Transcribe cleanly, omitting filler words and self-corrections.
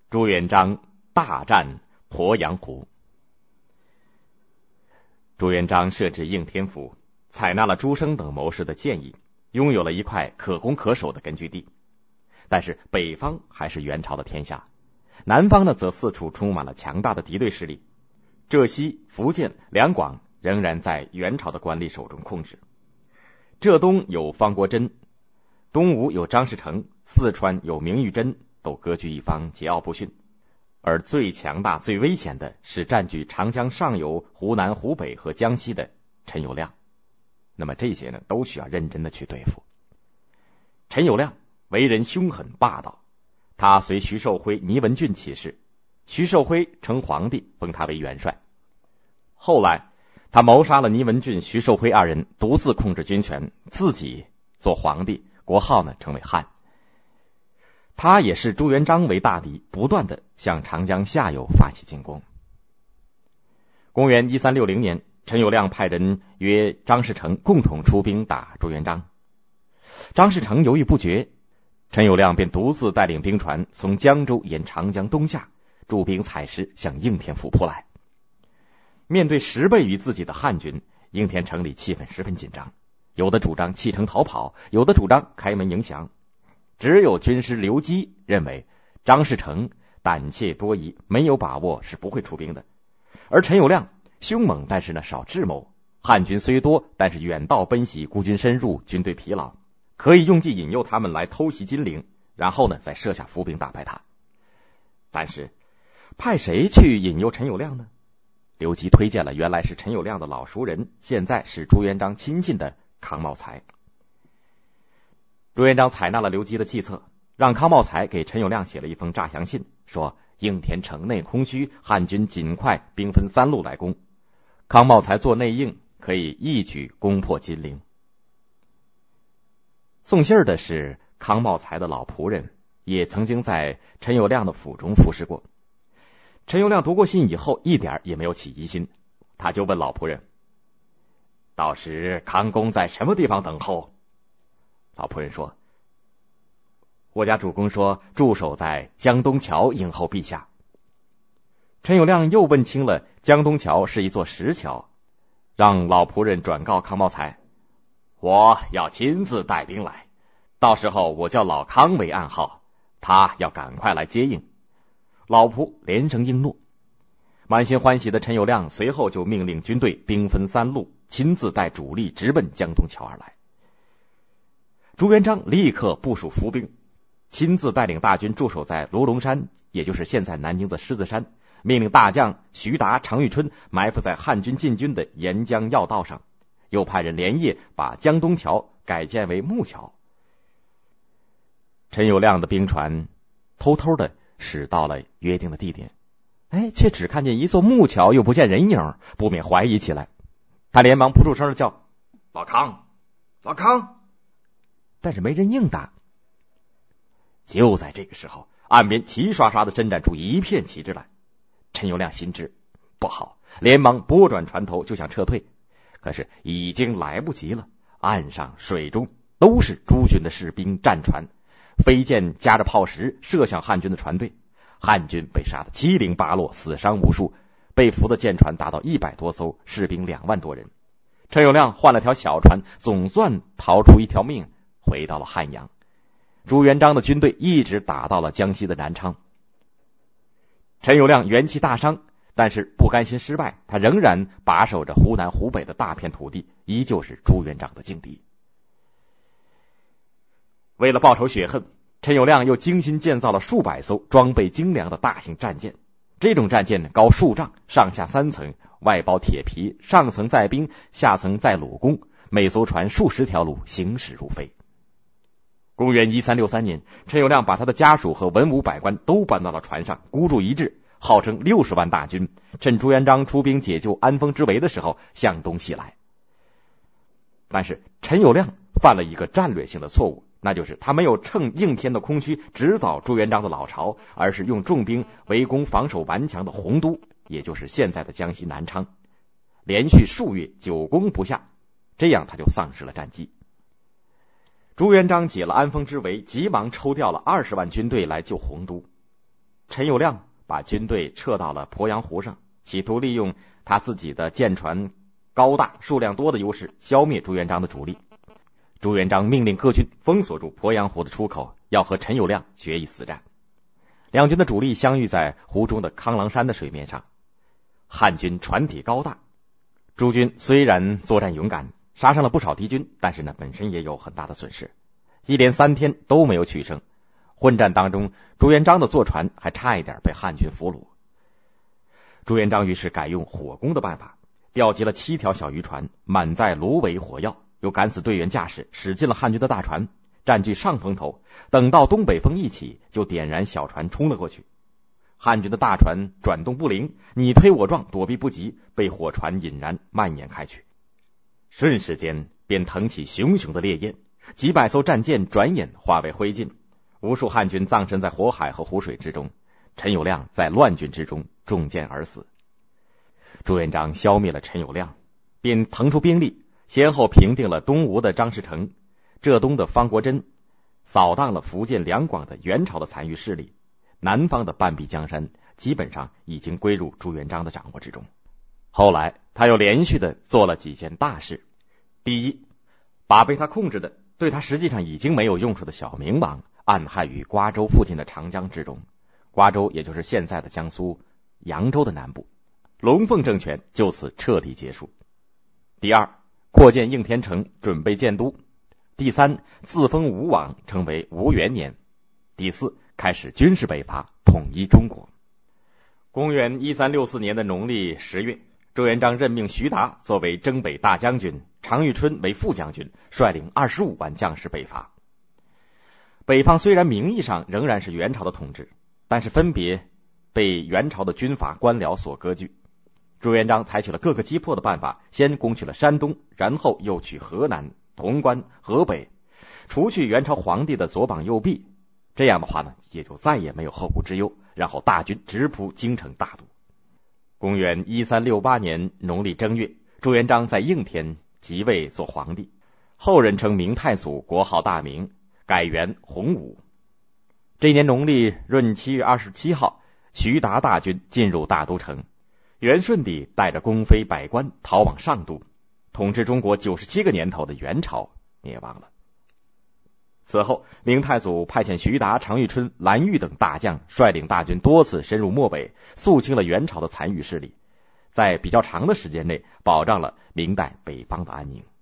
朱元璋大战鄱阳湖。朱元璋设置应天府，采纳了朱升等谋士的建议，拥有了一块可攻可守的根据地。但是北方还是元朝的天下，南方呢则四处充满了强大的敌对势力。浙西、福建、两广仍然在元朝的官吏手中控制。浙东有方国珍，东吴有张士诚，四川有明玉珍，都割据一方，桀骜不驯。而最强大最危险的是占据长江上游、湖南、湖北和江西的陈友谅。那么这些呢，都需要认真的去对付。陈友谅为人凶狠霸道，他随徐寿辉、倪文俊起事，徐寿辉称皇帝，封他为元帅。后来他谋杀了倪文俊、徐寿辉二人，独自控制军权，自己做皇帝，国号呢称为汉。他也视朱元璋为大敌，不断的向长江下游发起进攻。公元1360年，陈友谅派人约张士诚共同出兵打朱元璋。张士诚犹豫不决，陈友谅便独自带领兵船从江州沿长江东下，驻兵采石向应天府扑来。面对10倍于自己的汉军，应天城里气氛十分紧张，有的主张弃城逃跑，有的主张开门迎降。只有军师刘基认为张士诚胆怯多疑，没有把握是不会出兵的。而陈友谅凶猛，但是呢少智谋，汉军虽多，但是远道奔袭，孤军深入，军队疲劳，可以用计引诱他们来偷袭金陵，然后呢再设下伏兵打败他。但是派谁去引诱陈友谅呢？刘基推荐了原来是陈友谅的老熟人，现在是朱元璋亲近的康茂才。朱元璋采纳了刘基的计策，让康茂才给陈友谅写了一封诈降信，说应天城内空虚，汉军尽快兵分3路来攻，康茂才做内应，可以一举攻破金陵。送信的是康茂才的老仆人，也曾经在陈友谅的府中服侍过。陈友谅读过信以后，一点也没有起疑心，他就问老仆人，到时康公在什么地方等候？老仆人说，我家主公说驻守在江东桥迎候陛下。陈友谅又问清了江东桥是一座石桥，让老仆人转告康茂才，我要亲自带兵来，到时候我叫老康为暗号，他要赶快来接应。老仆连声应诺。满心欢喜的陈友谅随后就命令军队兵分3路，亲自带主力直奔江东桥而来。朱元璋立刻部署伏兵，亲自带领大军驻守在罗龙山，也就是现在南京的狮子山，命令大将徐达、常遇春埋伏在汉军进军的沿江要道上，又派人连夜把江东桥改建为木桥。陈友谅的兵船偷偷的驶到了约定的地点，却只看见一座木桥，又不见人影，不免怀疑起来。他连忙扑出声叫，老康，老康，但是没人应答。就在这个时候，岸边齐刷刷的伸展出一片旗帜来。陈友谅心知不好，连忙拨转船头就想撤退，可是已经来不及了。岸上水中都是朱军的士兵战船，飞箭夹着炮石射向汉军的船队，汉军被杀得七零八落，死伤无数，被俘的舰船达到100多艘，士兵2万多人。陈友谅换了条小船，总算逃出一条命，回到了汉阳。朱元璋的军队一直打到了江西的南昌。陈友谅元气大伤，但是不甘心失败，他仍然把守着湖南、湖北的大片土地，依旧是朱元璋的劲敌。为了报仇雪恨，陈友谅又精心建造了数百艘装备精良的大型战舰。这种战舰高数丈，上下3层，外包铁皮，上层载兵，下层载弩工，每艘船数十条路，行驶如飞。公元1363年，陈友谅把他的家属和文武百官都搬到了船上，孤注一掷，号称60万大军，趁朱元璋出兵解救安丰之围的时候向东西来。但是陈友谅犯了一个战略性的错误，那就是他没有趁应天的空虚直捣朱元璋的老巢，而是用重兵围攻防守顽强的洪都，也就是现在的江西南昌，连续数月久攻不下，这样他就丧失了战机。朱元璋解了安丰之围，急忙抽调了20万军队来救洪都。 陈友谅把军队撤到了鄱阳湖上，企图利用他自己的舰船高大数量多的优势消灭朱元璋的主力。朱元璋命令各军封锁住鄱阳湖的出口，要和陈友谅决一死战。两军的主力相遇在湖中的康郎山的水面上，汉军船体高大，朱军虽然作战勇敢，杀伤了不少敌军，但是呢，本身也有很大的损失，一连3天都没有取胜。混战当中，朱元璋的坐船还差一点被汉军俘虏。朱元璋于是改用火攻的办法，调集了7条小渔船，满载芦苇火药，又赶死队员驾驶，驶进了汉军的大船，占据上风头。等到东北风一起，就点燃小船冲了过去。汉军的大船转动不灵，你推我撞，躲避不及，被火船引燃蔓延开去。瞬时间便腾起熊熊的烈焰，几百艘战舰转眼化为灰烬，无数汉军葬身在火海和湖水之中。陈友谅在乱军之中中箭而死。朱元璋消灭了陈友谅，便腾出兵力，先后平定了东吴的张士诚、浙东的方国珍，扫荡了福建两广的元朝的残余势力。南方的半壁江山基本上已经归入朱元璋的掌握之中。后来他又连续的做了几件大事。第一，把被他控制的对他实际上已经没有用处的小明王暗害于瓜州附近的长江之中，瓜州也就是现在的江苏扬州的南部，龙凤政权就此彻底结束。第二，扩建应天城，准备建都。第三，自封吴王，称为吴元年。第四，开始军事北伐，统一中国。公元1364年的农历10月，朱元璋任命徐达作为征北大将军，常遇春为副将军，率领25万将士北伐。北方虽然名义上仍然是元朝的统治，但是分别被元朝的军阀官僚所割据。朱元璋采取了各个击破的办法，先攻取了山东，然后又取河南、潼关、河北，除去元朝皇帝的左膀右臂，这样的话呢，也就再也没有后顾之忧，然后大军直扑京城大都。公元1368年农历正月，朱元璋在应天即位做皇帝，后人称明太祖，国号大明，改元洪武。这年农历闰7月27号，徐达大军进入大都城，元顺帝带着宫妃百官逃往上都，统治中国97个年头的元朝灭亡了。此后，明太祖派遣徐达、常遇春、蓝玉等大将率领大军多次深入漠北，肃清了元朝的残余势力，在比较长的时间内保障了明代北方的安宁。